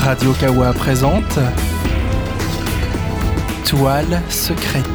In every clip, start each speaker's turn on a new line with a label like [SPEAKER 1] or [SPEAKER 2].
[SPEAKER 1] Radio Kawa présente Toile secrète.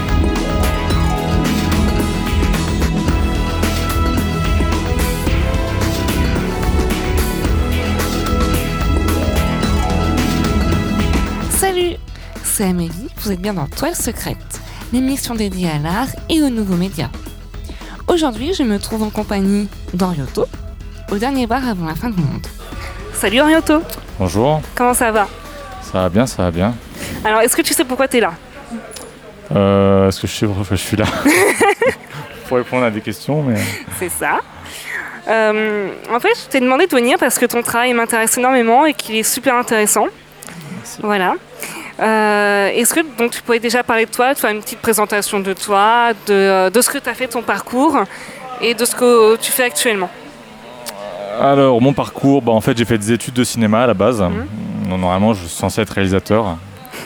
[SPEAKER 2] Salut, c'est Amélie, vous êtes bien dans Toile secrète, l'émission dédiée à l'art et aux nouveaux médias. Aujourd'hui, je me trouve en compagnie d'Orioto, au dernier bar avant la fin du monde. Salut Orioto.
[SPEAKER 3] Bonjour.
[SPEAKER 2] Comment ça va?
[SPEAKER 3] Ça va bien, ça va bien.
[SPEAKER 2] Alors, est-ce que tu sais pourquoi tu es là?
[SPEAKER 3] Est-ce que je sais pourquoi je suis là? Pour répondre à des questions, mais...
[SPEAKER 2] C'est ça. En fait, je t'ai demandé de venir parce que ton travail m'intéresse énormément et qu'il est super intéressant.
[SPEAKER 3] Merci.
[SPEAKER 2] Voilà. Est-ce que donc, tu pourrais déjà parler de toi, de faire une petite présentation de toi, de ce que tu as fait, ton parcours et de ce que tu fais actuellement?
[SPEAKER 3] Alors, mon parcours, en fait, j'ai fait des études de cinéma à la base. Normalement, je suis censé être réalisateur.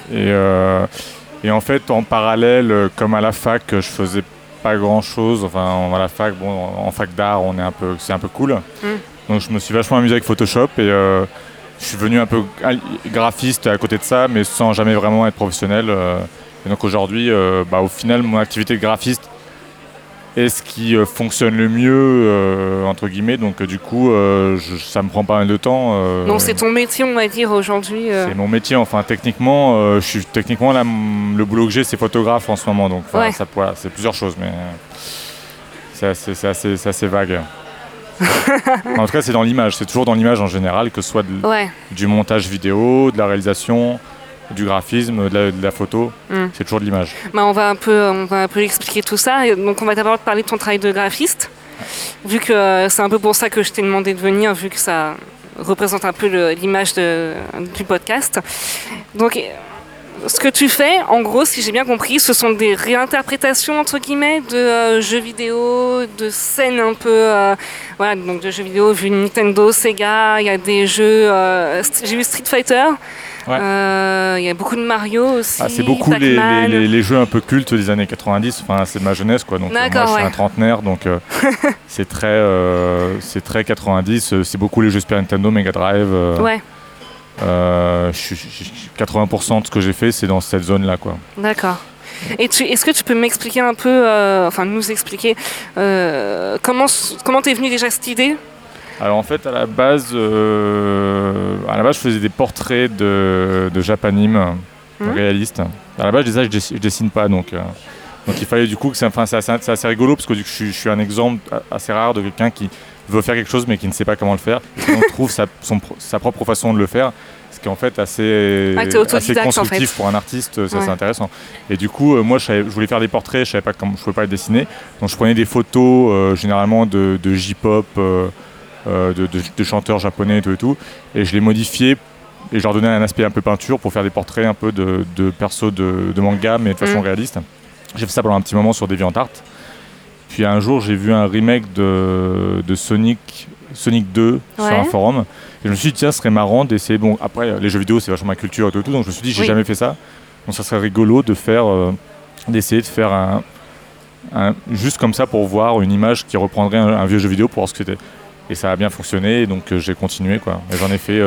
[SPEAKER 3] Et en fait, en parallèle, comme à la fac, je faisais pas grand-chose. Enfin, à la fac, en fac d'art, c'est un peu cool. Donc, je me suis vachement amusé avec Photoshop et je suis devenu un peu graphiste à côté de ça, mais sans jamais vraiment être professionnel. Et donc aujourd'hui, au final, mon activité de graphiste est ce qui fonctionne le mieux, entre guillemets. Donc du coup, ça me prend pas mal de temps.
[SPEAKER 2] Donc c'est ton métier, on va dire, aujourd'hui.
[SPEAKER 3] C'est mon métier. Enfin, techniquement, là, le boulot que j'ai, c'est photographe en ce moment. Donc
[SPEAKER 2] ouais.
[SPEAKER 3] Voilà, c'est plusieurs choses, mais c'est assez vague. En tout cas, c'est dans l'image. C'est toujours dans l'image en général, que ce soit du montage vidéo, de la réalisation, du graphisme, de la photo. C'est toujours de l'image.
[SPEAKER 2] On va un peu expliquer tout ça. Et donc, on va d'abord te parler de ton travail de graphiste, vu que c'est un peu pour ça que je t'ai demandé de venir, vu que ça représente un peu l'image du podcast. Donc, ce que tu fais, en gros, si j'ai bien compris, ce sont des réinterprétations, entre guillemets, de jeux vidéo, de scènes un peu... donc de jeux vidéo, vu Nintendo, Sega, il y a des jeux... j'ai vu Street Fighter, il y a beaucoup de Mario aussi,
[SPEAKER 3] c'est beaucoup les jeux un peu cultes des années 90, enfin, c'est ma jeunesse, quoi. Donc, moi, je suis un trentenaire, donc c'est très 90, c'est beaucoup les jeux Super Nintendo, Mega Drive... 80% de ce que j'ai fait, c'est dans cette zone-là, quoi.
[SPEAKER 2] D'accord. Et est-ce que tu peux m'expliquer un peu, nous expliquer comment t'es venue déjà cette idée?
[SPEAKER 3] Alors en fait, à la base, je faisais des portraits de Japanime réalistes. À la base, je dessine pas, donc il fallait du coup que c'est assez rigolo parce que je suis un exemple assez rare de quelqu'un qui veut faire quelque chose mais qui ne sait pas comment le faire. On trouve sa propre façon de le faire, ce qui est en fait assez constructif, en fait, pour un artiste. C'est intéressant. Et du coup, moi, je voulais faire des portraits, je savais pas comment, je pouvais pas les dessiner, donc je prenais des photos généralement de J-pop, de chanteurs japonais et tout, et je les modifiais et je leur donnais un aspect un peu peinture pour faire des portraits un peu de persos de manga, mais de façon réaliste. J'ai fait ça pendant un petit moment sur DeviantArt. Puis un jour, j'ai vu un remake de Sonic 2 sur un forum. Et je me suis dit, tiens, ce serait marrant d'essayer. Bon, après, les jeux vidéo, c'est vachement ma culture et tout. Donc je me suis dit, j'ai jamais fait ça. Donc ça serait rigolo d'essayer de faire juste comme ça pour voir une image qui reprendrait un vieux jeu vidéo pour voir ce que c'était. Et ça a bien fonctionné. Et donc j'ai continué, quoi. Et j'en ai fait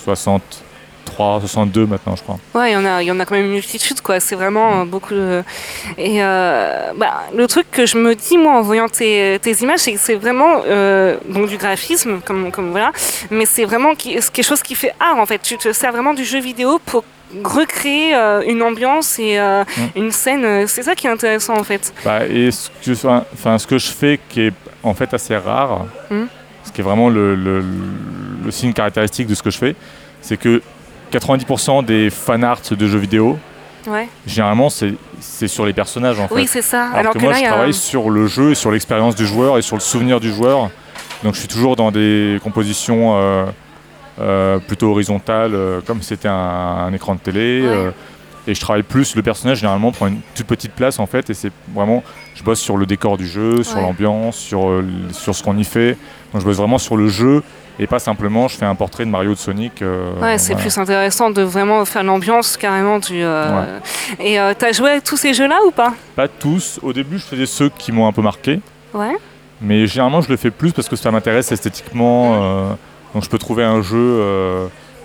[SPEAKER 3] 62 maintenant, je crois. Ouais,
[SPEAKER 2] il y en a quand même une multitude, quoi. C'est vraiment beaucoup de... Et le truc que je me dis, moi, en voyant tes images, c'est que c'est vraiment donc du graphisme, comme voilà, mais c'est vraiment quelque chose qui fait art, en fait. Tu te sers vraiment du jeu vidéo pour recréer une ambiance et une scène. C'est ça qui est intéressant, en fait.
[SPEAKER 3] Et ce que je fais, qui est en fait assez rare, ce qui est vraiment le signe caractéristique de ce que je fais, c'est que 90% des fanarts de jeux vidéo, généralement, c'est sur les personnages, en fait.
[SPEAKER 2] Oui, c'est ça.
[SPEAKER 3] Alors que moi, je travaille sur le jeu, et sur l'expérience du joueur et sur le souvenir du joueur. Donc, je suis toujours dans des compositions plutôt horizontales, comme si c'était un écran de télé. Et je travaille plus, le personnage, généralement, prend une toute petite place, en fait. Et c'est vraiment... Je bosse sur le décor du jeu, sur l'ambiance, sur ce qu'on y fait. Donc, je bosse vraiment sur le jeu. Et pas simplement, je fais un portrait de Mario, de Sonic.
[SPEAKER 2] C'est plus intéressant de vraiment faire l'ambiance carrément du... Et t'as joué à tous ces jeux-là ou pas?
[SPEAKER 3] Pas tous. Au début, je faisais ceux qui m'ont un peu marqué.
[SPEAKER 2] Mais
[SPEAKER 3] généralement, je le fais plus parce que ça m'intéresse esthétiquement. Donc je peux trouver un jeu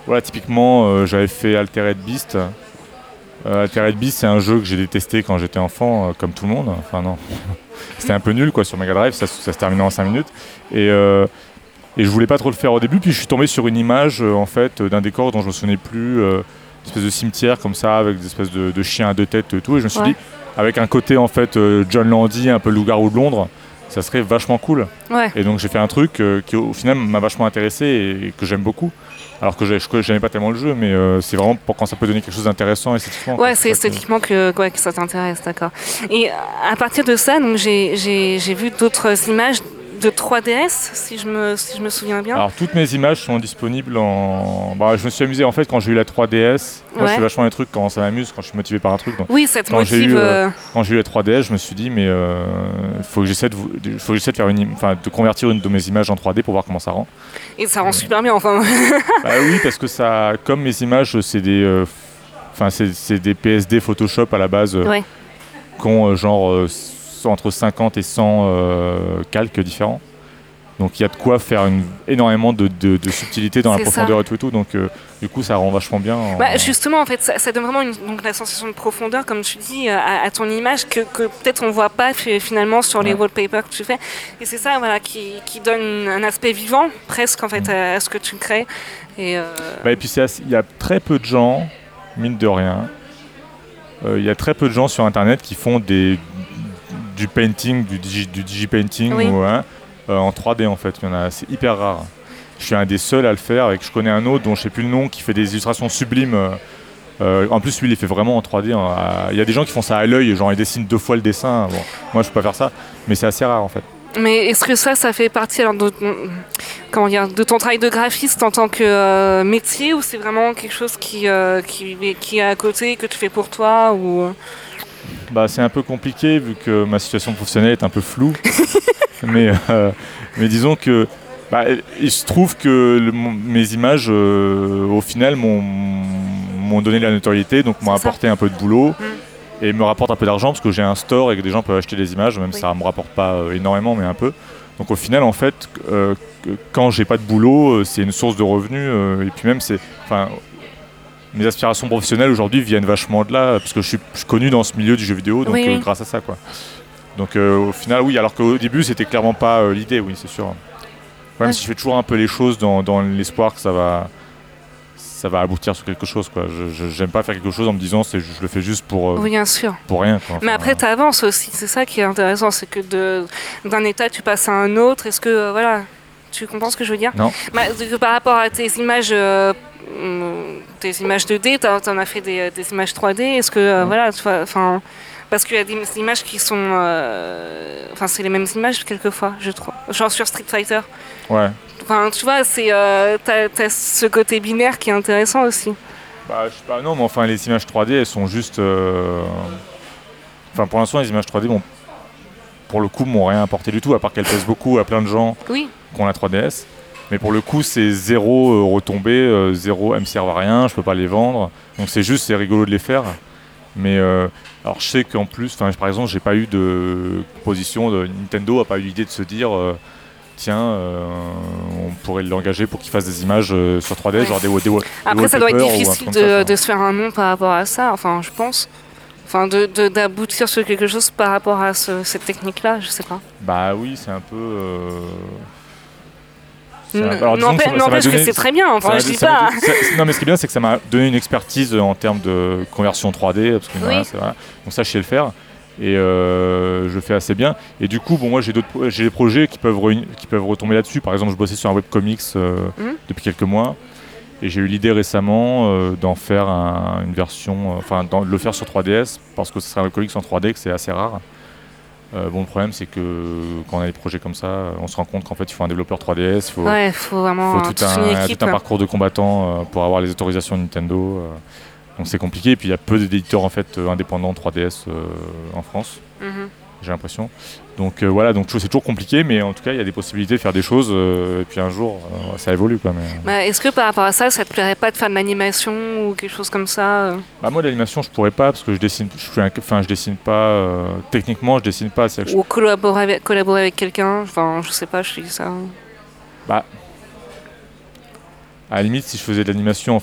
[SPEAKER 3] voilà, typiquement, j'avais fait Altered Beast. Altered Beast, c'est un jeu que j'ai détesté quand j'étais enfant, comme tout le monde. Enfin non, c'était un peu nul quoi sur Mega Drive, ça se terminait en 5 minutes. Et je voulais pas trop le faire au début, puis je suis tombé sur une image en fait d'un décor dont je me souvenais plus, une espèce de cimetière comme ça avec des espèces de chiens à deux têtes et tout. Et je me suis dit, avec un côté en fait John Landy, un peu loup-garou de Londres, ça serait vachement cool.
[SPEAKER 2] Ouais.
[SPEAKER 3] Et donc j'ai fait un truc qui au final m'a vachement intéressé et que j'aime beaucoup. Alors que j'aimais pas tellement le jeu, mais c'est vraiment pour quand ça peut donner quelque chose d'intéressant esthétiquement.
[SPEAKER 2] Ouais, c'est esthétiquement que ça t'intéresse, d'accord. Et à partir de ça, donc j'ai vu d'autres images de 3DS, si je me souviens bien.
[SPEAKER 3] Alors toutes mes images sont disponibles en... Bah, je me suis amusé en fait quand j'ai eu la 3DS. Moi je fais vachement les trucs quand ça m'amuse, quand je suis motivé par un truc. Donc,
[SPEAKER 2] oui, ça te
[SPEAKER 3] quand
[SPEAKER 2] motive.
[SPEAKER 3] Quand j'ai eu la 3DS, je me suis dit mais faut que j'essaie de faire de convertir une de mes images en 3D pour voir comment ça rend.
[SPEAKER 2] Et ça rend super bien enfin.
[SPEAKER 3] Bah oui, parce que ça, comme mes images c'est des c'est des PSD Photoshop à la base qui ont genre entre 50 et 100 calques différents. Donc il y a de quoi faire énormément de subtilité dans la profondeur et tout. Donc du coup ça rend vachement bien.
[SPEAKER 2] Justement en fait ça donne vraiment donc la sensation de profondeur comme tu dis à ton image que peut-être on voit pas finalement sur les wallpapers que tu fais. Et c'est ça voilà qui donne un aspect vivant presque en fait à ce que tu crées. Et
[SPEAKER 3] puis il y a très peu de gens, mine de rien, il y a très peu de gens sur internet qui font du painting, du digipainting en 3D en fait, c'est hyper rare. Je suis un des seuls à le faire et que je connais un autre dont je sais plus le nom qui fait des illustrations sublimes. En plus lui il les fait vraiment en 3D. Il y a des gens qui font ça à l'œil, genre ils dessinent 2 fois le dessin. Bon, moi je peux pas faire ça, mais c'est assez rare en fait.
[SPEAKER 2] Mais est-ce que ça fait partie alors, de ton travail de graphiste en tant que métier ou c'est vraiment quelque chose qui est à côté, que tu fais pour toi ou...
[SPEAKER 3] C'est un peu compliqué vu que ma situation professionnelle est un peu floue. mais disons que il se trouve que mes images au final m'ont donné de la notoriété, donc m'ont apporté un peu de boulot et me rapportent un peu d'argent parce que j'ai un store et que des gens peuvent acheter des images, même si ça me rapporte pas énormément mais un peu. Donc au final en fait quand j'ai pas de boulot c'est une source de revenus et puis même mes aspirations professionnelles aujourd'hui viennent vachement de là parce que je suis connu dans ce milieu du jeu vidéo donc grâce à ça quoi. Donc au final oui, alors qu'au début c'était clairement pas l'idée, oui c'est sûr. Même si je fais toujours un peu les choses dans l'espoir que ça va aboutir sur quelque chose quoi. J'aime pas faire quelque chose en me disant je le fais juste pour
[SPEAKER 2] bien sûr.
[SPEAKER 3] Pour rien quoi.
[SPEAKER 2] Mais après tu avances aussi, c'est ça qui est intéressant, c'est que d'un état tu passes à un autre. Est-ce que voilà, tu comprends ce que je veux dire?
[SPEAKER 3] Non.
[SPEAKER 2] Par rapport à tes images 2D, t'en as fait des images 3D. Est-ce que voilà, parce qu'il y a des images qui sont... c'est les mêmes images quelquefois, je trouve. Genre sur Street Fighter.
[SPEAKER 3] Ouais.
[SPEAKER 2] Enfin, tu vois, t'as ce côté binaire qui est intéressant aussi.
[SPEAKER 3] Je sais pas, non, mais enfin, les images 3D, elles sont juste... pour l'instant, les images 3D, pour le coup, m'ont rien apporté du tout, à part qu'elles plaisent beaucoup à plein de gens qui ont la 3DS. Mais pour le coup, c'est zéro retombée, zéro, elles me servent à rien, je peux pas les vendre. Donc c'est rigolo de les faire. Mais alors je sais qu'en plus, par exemple, j'ai pas eu de proposition de Nintendo, a pas eu l'idée de se dire on pourrait l'engager pour qu'il fasse des images sur 3D, genre des
[SPEAKER 2] Après ça doit être difficile de se faire un nom par rapport à ça, je pense. D'aboutir sur quelque chose par rapport à cette technique-là, je sais pas.
[SPEAKER 3] Bah oui, c'est un peu...
[SPEAKER 2] N'empêche que c'est très bien, je dis pas.
[SPEAKER 3] Non mais ce qui est bien c'est que ça m'a donné une expertise en termes de conversion 3D, parce que donc ça je sais le faire, et je le fais assez bien. Et du coup moi j'ai des projets qui peuvent retomber là-dessus. Par exemple je bossais sur un webcomics depuis quelques mois, et j'ai eu l'idée récemment d'en faire une version, de le faire sur 3DS, parce que ce serait un webcomics en 3D, que c'est assez rare. Le problème c'est que quand on a des projets comme ça, on se rend compte qu'en fait il faut un développeur 3DS, il faut
[SPEAKER 2] vraiment
[SPEAKER 3] tout un parcours de combattant pour avoir les autorisations Nintendo. Donc c'est compliqué, et puis il y a peu d'éditeurs en fait indépendants 3DS en France, j'ai l'impression. Donc voilà, donc c'est toujours compliqué, mais en tout cas il y a des possibilités de faire des choses, et puis un jour ça évolue quoi.
[SPEAKER 2] Est-ce que par rapport à ça te plairait pas de faire de l'animation ou quelque chose comme ça
[SPEAKER 3] moi l'animation je pourrais pas, parce que je dessine pas, techniquement je dessine pas.
[SPEAKER 2] Ou collaborer avec quelqu'un, je sais pas, je dis ça.
[SPEAKER 3] À la limite, si je faisais de l'animation,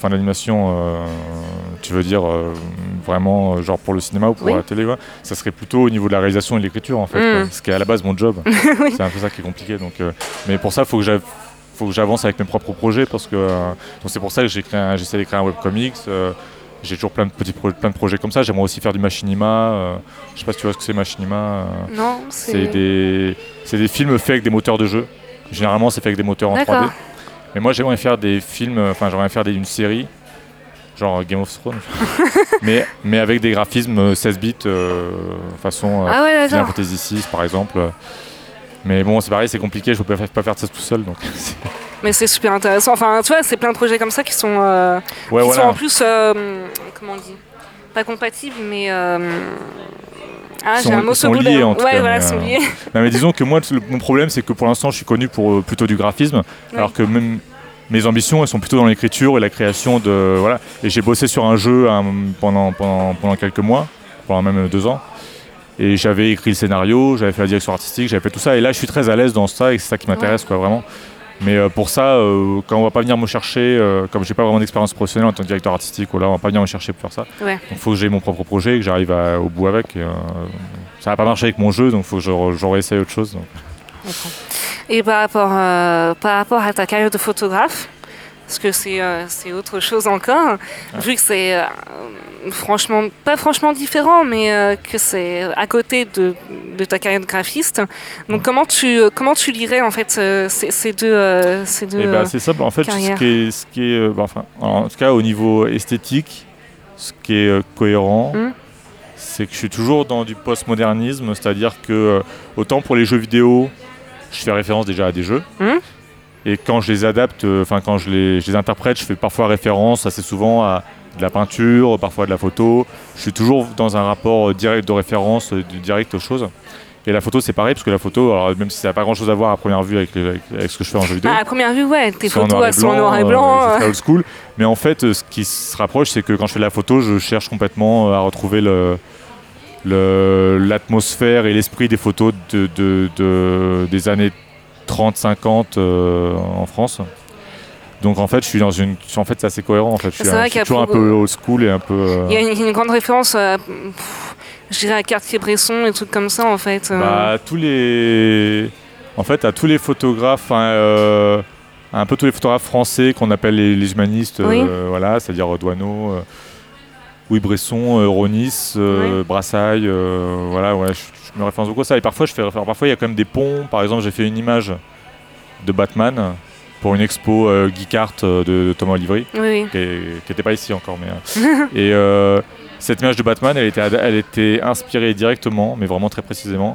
[SPEAKER 3] tu veux dire vraiment genre pour le cinéma ou pour la télé, ça serait plutôt au niveau de la réalisation et de l'écriture en fait, ce qui est à la base mon job.
[SPEAKER 2] Oui.
[SPEAKER 3] C'est un peu ça qui est compliqué. Donc, mais pour ça, faut que j'avance avec mes propres projets parce que donc c'est pour ça que j'essaie d'écrire un webcomics. J'ai toujours plein de projets comme ça. J'aimerais aussi faire du machinima. Je sais pas si tu vois ce que c'est machinima.
[SPEAKER 2] Non,
[SPEAKER 3] c'est des films faits avec des moteurs de jeu. Généralement, c'est fait avec des moteurs en 3D. Mais moi, j'aimerais faire des films, une série, genre Game of Thrones, mais avec des graphismes 16 bits, façon Final Fantasy VI par exemple. Mais bon, c'est pareil, c'est compliqué, je peux pas faire ça tout seul. Donc.
[SPEAKER 2] Mais c'est super intéressant. Enfin, tu vois, c'est plein de projets comme ça qui sont, sont en plus, comment on dit, pas compatibles, mais j'ai un mot
[SPEAKER 3] sont liés en tout cas.
[SPEAKER 2] Voilà, sont liés.
[SPEAKER 3] Non, mais disons que moi, mon problème, c'est que pour l'instant, je suis connu pour plutôt du graphisme, alors que même mes ambitions, elles sont plutôt dans l'écriture et la création de voilà. Et j'ai bossé sur un jeu pendant quelques mois, pendant même 2 ans. Et j'avais écrit le scénario, j'avais fait la direction artistique, j'avais fait tout ça. Et là, je suis très à l'aise dans ça et c'est ça qui m'intéresse, quoi, vraiment. Mais pour ça, quand on va pas venir me chercher, comme j'ai pas vraiment d'expérience professionnelle en tant que directeur artistique, on va pas venir me chercher pour faire ça. Donc il faut que j'ai mon propre projet et que j'arrive au bout avec. Ça va pas marcher avec mon jeu, donc il faut que je réessaye autre chose. Donc.
[SPEAKER 2] Et par rapport à ta carrière de photographe, parce que c'est autre chose encore, vu que c'est pas franchement différent, mais que c'est à côté de ta carrière de graphiste. Donc comment tu lirais en fait ces deux
[SPEAKER 3] c'est simple. En fait,
[SPEAKER 2] carrières.
[SPEAKER 3] ce qui est en tout cas au niveau esthétique, ce qui est cohérent, c'est que je suis toujours dans du postmodernisme, c'est-à-dire que autant pour les jeux vidéo, je fais référence déjà à des jeux. Et quand je les adapte, quand je les interprète, je fais parfois référence assez souvent à de la peinture, parfois de la photo. Je suis toujours dans un rapport direct de référence, direct aux choses. Et la photo, c'est pareil, parce que la photo, alors, même si ça n'a pas grand-chose à voir à première vue avec ce que je fais en jeu vidéo.
[SPEAKER 2] À première vue, tes photos, elles sont en noir et blanc.
[SPEAKER 3] C'est très old school. Mais en fait, ce qui se rapproche, c'est que quand je fais de la photo, je cherche complètement à retrouver l'atmosphère et l'esprit des photos des années 30-50 en France. Donc en fait, c'est assez cohérent. En fait, je suis toujours un peu old school et un peu.
[SPEAKER 2] Il y a une grande référence, je dirais à Cartier-Bresson et trucs comme ça en fait.
[SPEAKER 3] À tous les photographes, un peu tous les photographes français qu'on appelle les humanistes, voilà, c'est-à-dire Doisneau, Bresson, Ronis, Brassailles, voilà, ouais. Je me référence beaucoup à ça. Et parfois, il y a quand même des ponts. Par exemple, j'ai fait une image de Batman pour une expo Geek Art de Thomas Olivry, qui n'était pas ici encore. Et cette image de Batman, elle était inspirée directement, mais vraiment très précisément.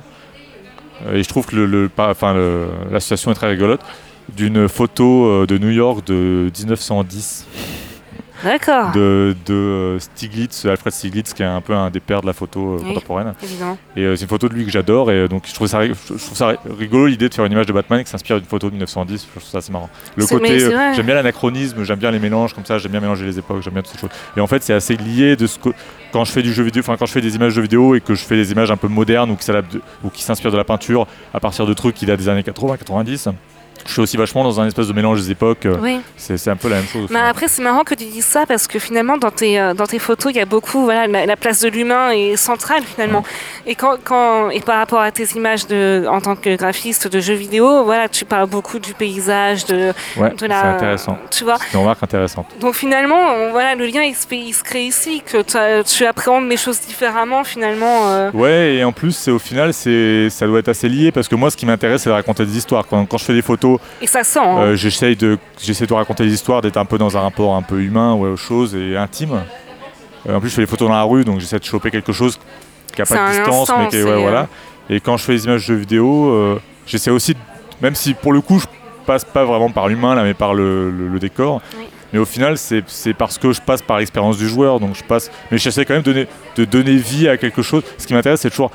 [SPEAKER 3] Et je trouve que l'association est très rigolote, d'une photo de New York de 1910.
[SPEAKER 2] D'accord.
[SPEAKER 3] De Stiglitz, Alfred Stiglitz, qui est un peu un des pères de la photo contemporaine.
[SPEAKER 2] Évidemment.
[SPEAKER 3] Et c'est une photo de lui que j'adore, et donc je trouve ça rigolo l'idée de faire une image de Batman qui s'inspire d'une photo de 1910. Je trouve ça assez marrant. J'aime bien l'anachronisme, j'aime bien les mélanges comme ça, j'aime bien mélanger les époques, j'aime bien toutes ces choses. Et en fait, c'est assez lié de quand je fais du jeu vidéo, quand je fais des images de vidéo et que je fais des images un peu modernes ou qui s'inspirent de la peinture à partir de trucs qui datent des années 80-90. Je suis aussi vachement dans un espèce de mélange des époques. C'est un peu la même chose.
[SPEAKER 2] Mais après, c'est marrant que tu dises ça parce que finalement, dans tes photos, il y a beaucoup, la place de l'humain est centrale finalement. Et et par rapport à tes images en tant que graphiste de jeux vidéo, tu parles beaucoup du paysage,
[SPEAKER 3] c'est intéressant.
[SPEAKER 2] Tu vois.
[SPEAKER 3] C'est une remarque intéressante.
[SPEAKER 2] Donc finalement, le lien il se crée ici, que tu appréhendes les choses différemment finalement.
[SPEAKER 3] Ouais, et en plus, au final, ça doit être assez lié parce que moi, ce qui m'intéresse, c'est de raconter des histoires. Quand je fais des photos.
[SPEAKER 2] Et ça sent. Hein.
[SPEAKER 3] J'essaie de raconter des histoires, d'être un peu dans un rapport un peu humain aux choses et intime. En plus, je fais des photos dans la rue, donc j'essaie de choper quelque chose qui n'a pas de distance, mais qui voilà. Et quand je fais des images de jeux vidéo, j'essaie aussi, même si pour le coup, je passe pas vraiment par l'humain là, mais par le décor. Oui. Mais au final, c'est parce que je passe par l'expérience du joueur, donc mais j'essaie quand même de donner vie à quelque chose. Ce qui m'intéresse, c'est toujours,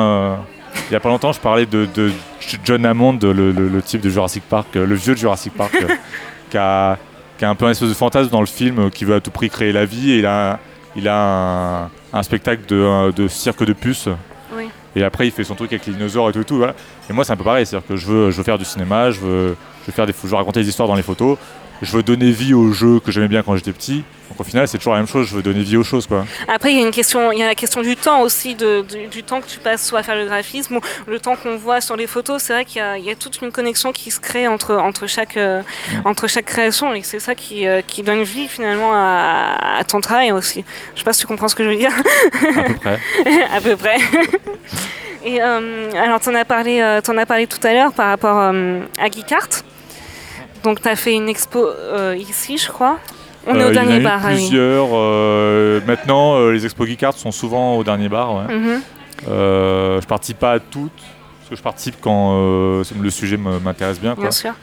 [SPEAKER 3] il n'y a pas longtemps, je parlais de John Hammond, le type de Jurassic Park, le vieux de Jurassic Park, qui a un peu un espèce de fantasme dans le film, qui veut à tout prix créer la vie. Et il a un spectacle de cirque de puces.
[SPEAKER 2] Oui.
[SPEAKER 3] Et après, il fait son truc avec les dinosaures et tout. Voilà. Et moi, c'est un peu pareil. C'est-à-dire que je veux faire du cinéma, je veux raconter des histoires dans les photos. je veux donner vie aux jeux que j'aimais bien quand j'étais petit. Donc au final, c'est toujours la même chose, je veux donner vie aux choses, quoi.
[SPEAKER 2] Après, il y a la question du temps aussi, du temps que tu passes soit à faire le graphisme ou le temps qu'on voit sur les photos. C'est vrai qu'il y a toute une connexion qui se crée entre chaque création et c'est ça qui donne vie finalement à ton travail aussi. Je sais pas si tu comprends ce que je veux dire.
[SPEAKER 3] À peu près.
[SPEAKER 2] À peu près. Et alors, t'en as parlé tout à l'heure par rapport à Geekart. Donc, tu as fait une expo ici, je crois. On est au dernier bar.
[SPEAKER 3] Il y en a eu plusieurs. Maintenant, les expos Geekart sont souvent au dernier bar. Ouais. Je participe pas à toutes, parce que je participe quand le sujet m'intéresse bien.
[SPEAKER 2] Bien sûr.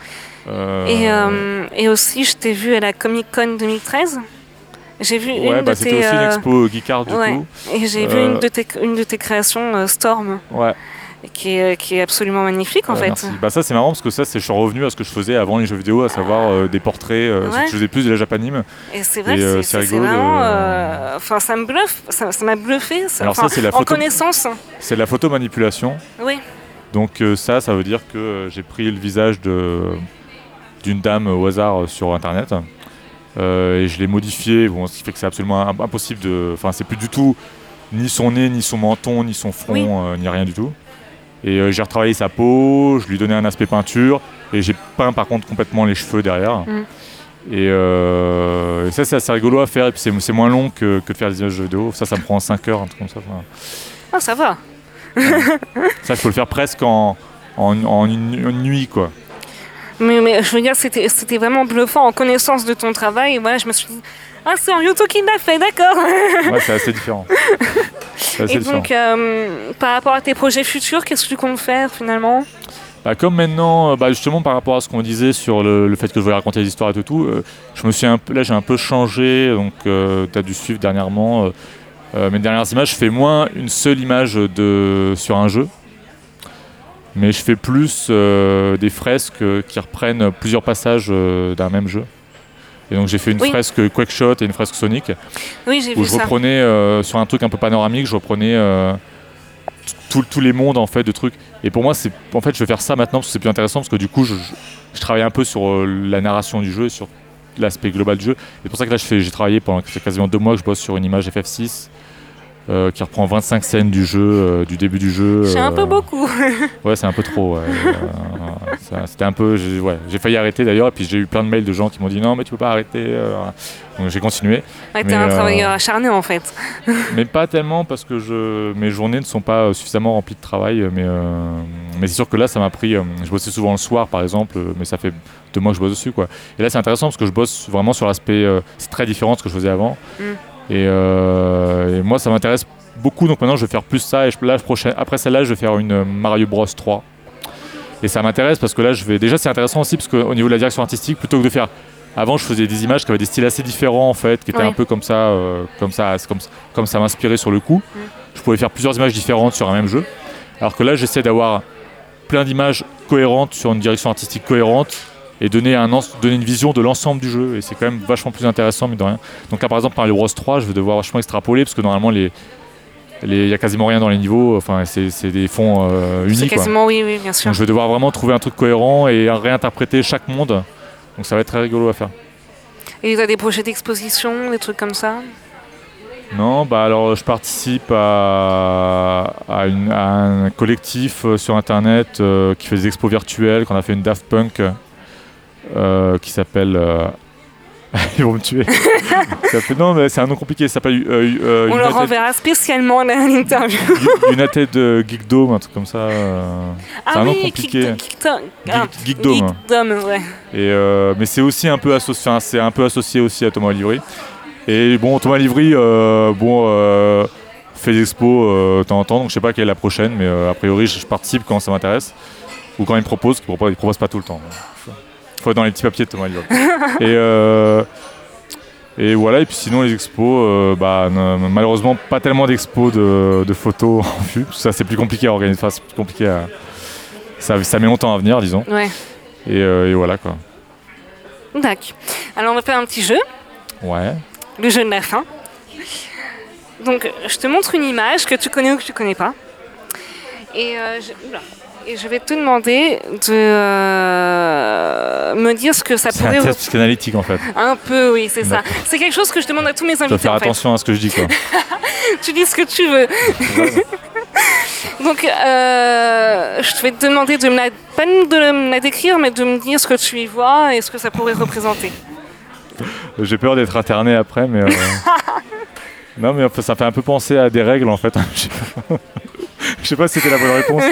[SPEAKER 2] Et aussi, je t'ai vu à la Comic Con 2013. J'ai vu
[SPEAKER 3] c'était aussi une expo Geekart du coup.
[SPEAKER 2] Et j'ai vu une de tes créations, Storm.
[SPEAKER 3] Ouais.
[SPEAKER 2] Qui est absolument magnifique en fait.
[SPEAKER 3] Merci. Ça c'est marrant parce que je suis revenu à ce que je faisais avant les jeux vidéo, à savoir des portraits. Je faisais plus de la Japanime.
[SPEAKER 2] Et c'est vrai que c'est vraiment. Ça me bluffe, ça m'a bluffé.
[SPEAKER 3] Alors ça c'est la photo.
[SPEAKER 2] En connaissance.
[SPEAKER 3] C'est la photo manipulation.
[SPEAKER 2] Oui.
[SPEAKER 3] Donc ça veut dire que j'ai pris le visage d'une dame au hasard sur internet. Et je l'ai modifié, ce qui fait que c'est absolument impossible c'est plus du tout ni son nez, ni son menton, ni son front, ni rien du tout. Et j'ai retravaillé sa peau, je lui donnais un aspect peinture, et j'ai peint par contre complètement les cheveux derrière. Et ça c'est assez rigolo à faire, et puis c'est moins long que de faire des images de vidéo. Ça me prend 5 heures, un truc comme ça.
[SPEAKER 2] Ah, ça va.
[SPEAKER 3] Ça, il faut le faire presque en une nuit, quoi.
[SPEAKER 2] Mais je veux dire, c'était vraiment bluffant en connaissance de ton travail. Et voilà, je me suis dit, c'est Ryuto qui l'a fait, d'accord.
[SPEAKER 3] Ouais, c'est assez différent.
[SPEAKER 2] Et donc, par rapport à tes projets futurs, qu'est-ce que tu comptes faire finalement ?
[SPEAKER 3] Comme maintenant, justement par rapport à ce qu'on disait sur le fait que je voulais raconter des histoires et tout, j'ai un peu changé. Donc, tu as dû suivre dernièrement mes dernières images. Je fais moins une seule image sur un jeu. Mais je fais plus des fresques qui reprennent plusieurs passages d'un même jeu. Et donc j'ai fait une fresque Quakeshot et une fresque Sonic.
[SPEAKER 2] Oui, j'ai vu ça.
[SPEAKER 3] Où je reprenais sur un truc un peu panoramique, je reprenais tous les mondes en fait de trucs. Et pour moi, je vais faire ça maintenant parce que c'est plus intéressant parce que du coup, je travaille un peu sur la narration du jeu, sur l'aspect global du jeu. Et c'est pour ça que là, j'ai travaillé pendant quasiment 2 mois que je bosse sur une image FF6. Qui reprend 25 scènes du jeu, du début du jeu.
[SPEAKER 2] C'est un peu beaucoup.
[SPEAKER 3] Ouais, c'est un peu trop. C'était un peu. J'ai failli arrêter d'ailleurs, et puis j'ai eu plein de mails de gens qui m'ont dit non, mais tu peux pas arrêter. Donc j'ai continué.
[SPEAKER 2] Ouais, t'es un travailleur acharné en fait.
[SPEAKER 3] Mais pas tellement parce que mes journées ne sont pas suffisamment remplies de travail. Mais c'est sûr que là, ça m'a pris. Je bossais souvent le soir par exemple, mais ça fait 2 mois que je bosse dessus, quoi. Et là, c'est intéressant parce que je bosse vraiment sur l'aspect. C'est très différent de ce que je faisais avant. Et moi ça m'intéresse beaucoup, donc maintenant je vais faire plus ça. Et après celle-là je vais faire une Mario Bros 3. Et ça m'intéresse parce que là déjà c'est intéressant aussi parce qu'au niveau de la direction artistique, plutôt que de faire... Avant je faisais des images qui avaient des styles assez différents en fait, qui étaient un peu comme ça m'inspirait sur le coup. Je pouvais faire plusieurs images différentes sur un même jeu. Alors que là j'essaie d'avoir plein d'images cohérentes sur une direction artistique cohérente et donner une vision de l'ensemble du jeu, et c'est quand même vachement plus intéressant, mine de rien. Donc là par exemple par le Bros 3 je vais devoir vachement extrapoler parce que normalement il y a quasiment rien dans les niveaux, c'est des fonds unis.
[SPEAKER 2] C'est quasiment oui, bien sûr.
[SPEAKER 3] Donc je vais devoir vraiment trouver un truc cohérent et réinterpréter chaque monde, donc ça va être très rigolo à faire.
[SPEAKER 2] Et tu as des projets d'exposition, des trucs comme ça ?
[SPEAKER 3] Non, alors je participe à un collectif sur internet qui fait des expos virtuelles, qu'on a fait une Daft Punk qui s'appelle ils vont me tuer. Non, mais c'est un nom compliqué, ça s'appelle
[SPEAKER 2] on leur enverra spécialement l'interview.
[SPEAKER 3] United Geekdom, un truc comme ça. C'est un nom compliqué.
[SPEAKER 2] Geekdom, ouais.
[SPEAKER 3] Et mais c'est aussi un peu associé aussi à Thomas Livry. Et bon, Thomas Livry fait des expos de temps en temps, donc je sais pas quelle est la prochaine, mais a priori je participe quand ça m'intéresse ou quand il me propose, il propose pas tout le temps. Il faut être dans les petits papiers de Thomas Livry. Et voilà, et puis sinon les expos, malheureusement pas tellement d'expos de photos en vue, parce que ça c'est plus compliqué à organiser, c'est plus compliqué ça met longtemps à venir, disons.
[SPEAKER 2] Ouais.
[SPEAKER 3] Et voilà quoi.
[SPEAKER 2] D'accord. Alors on va faire un petit jeu.
[SPEAKER 3] Ouais.
[SPEAKER 2] Le jeu de la fin. Donc je te montre une image que tu connais ou que tu connais pas. Et je vais te demander me dire ce que ça
[SPEAKER 3] C'est
[SPEAKER 2] pourrait...
[SPEAKER 3] un test psychanalytique en fait.
[SPEAKER 2] Un peu, oui, c'est ça.
[SPEAKER 3] D'accord.
[SPEAKER 2] C'est quelque chose que je demande à tous mes
[SPEAKER 3] Je dois
[SPEAKER 2] invités,
[SPEAKER 3] faire
[SPEAKER 2] en fait.
[SPEAKER 3] attention à ce que je dis quoi.
[SPEAKER 2] Tu dis ce que tu veux. Donc, je vais te demander pas de me la décrire, mais de me dire ce que tu y vois et ce que ça pourrait représenter.
[SPEAKER 3] J'ai peur d'être interné après, mais... Non, mais ça fait un peu penser à des règles en fait. Je sais pas si c'était la bonne réponse.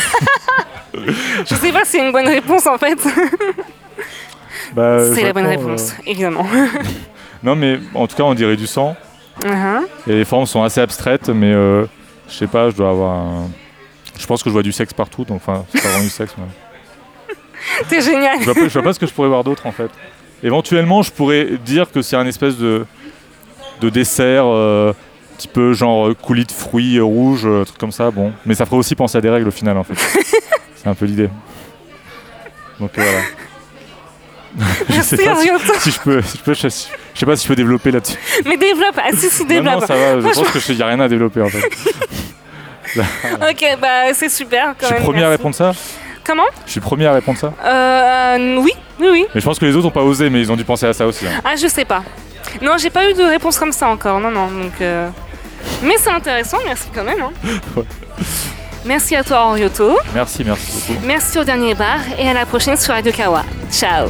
[SPEAKER 2] Je sais pas si c'est une bonne réponse en fait. C'est la bonne réponse, évidemment.
[SPEAKER 3] Non, mais en tout cas, on dirait du sang. Et les formes sont assez abstraites, mais je sais pas, je dois avoir un... Je pense que je vois du sexe partout, donc enfin, c'est pas vraiment du sexe. Mais...
[SPEAKER 2] T'es génial.
[SPEAKER 3] Je vois pas ce que je pourrais voir d'autre en fait. Éventuellement, je pourrais dire que c'est un espèce de dessert, un petit peu genre coulis de fruits rouges, truc comme ça, bon. Mais ça ferait aussi penser à des règles au final en fait. C'est un peu l'idée. Donc voilà. Je sais pas si je peux, je sais pas si je peux développer là-dessus.
[SPEAKER 2] Mais développe, développe.
[SPEAKER 3] Non, ça va, je pense qu'il n'y a rien à développer en fait.
[SPEAKER 2] Ok, bah c'est super.
[SPEAKER 3] Je suis le premier à répondre ça.
[SPEAKER 2] Comment ?
[SPEAKER 3] Je suis le premier à répondre ça.
[SPEAKER 2] Oui.
[SPEAKER 3] Mais je pense que les autres n'ont pas osé, mais ils ont dû penser à ça aussi. Hein.
[SPEAKER 2] Ah, je sais pas. Non, j'ai pas eu de réponse comme ça encore, non, donc... Mais c'est intéressant, merci quand même. Hein.
[SPEAKER 3] Ouais.
[SPEAKER 2] Merci à toi, Henriotto.
[SPEAKER 3] Merci beaucoup.
[SPEAKER 2] Merci au dernier bar et à la prochaine sur Radio Kawa. Ciao.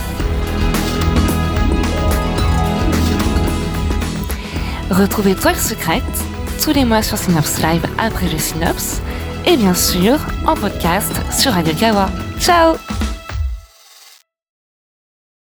[SPEAKER 2] Retrouvez Toile Secrète tous les mois sur Synops Live après le Synops et bien sûr en podcast sur Radio Kawa. Ciao.